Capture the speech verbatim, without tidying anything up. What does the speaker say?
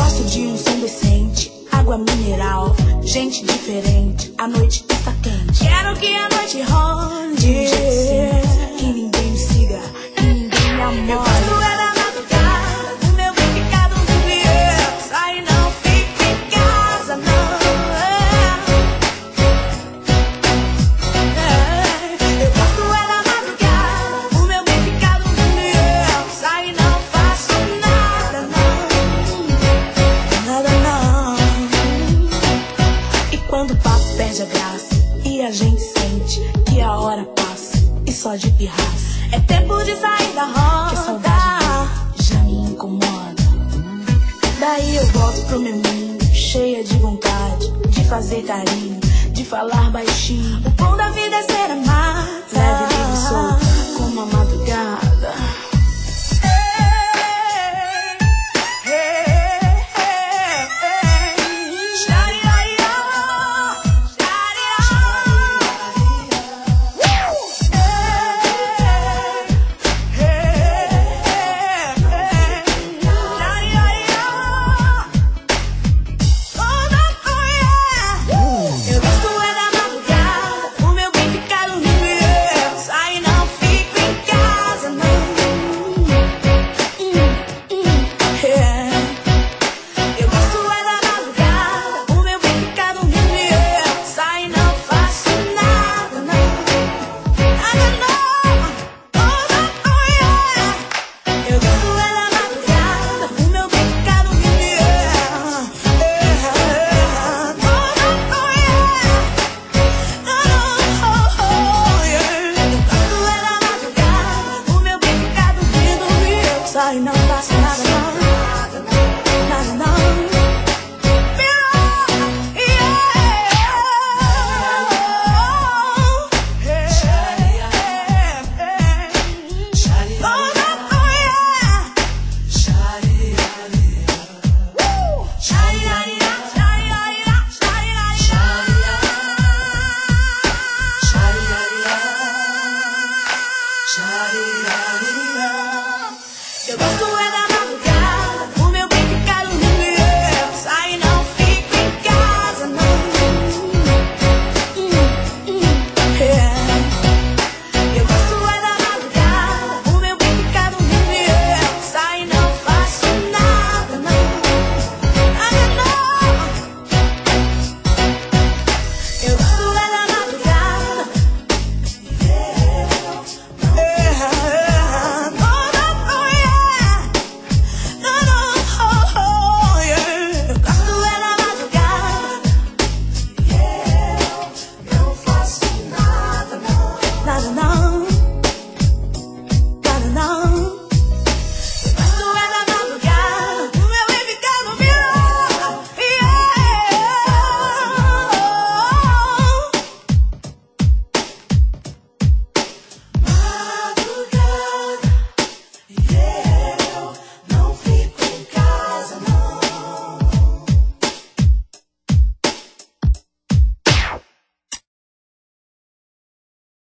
gosto de um som decente, água mineral, gente diferente. A noite está quente. Quero que a noite ronde, que ninguém me siga, que ninguém me amore. Eu quando era madrugada, o meu bem ficar dormindo. Sai não, fica em casa, não. Eu quando era madrugada, o meu bem ficar dormindo. Sai não, faço nada, não. Nada, não. E quando o papo perde a graça e a gente sente que a hora passa e só de pirraça, é tempo de sair da roda, que a saudade já me incomoda. Daí eu volto pro meu mundo, cheia de vontade de fazer carinho, de falar baixinho. O bom da vida é ser amada, leve, livre, solta,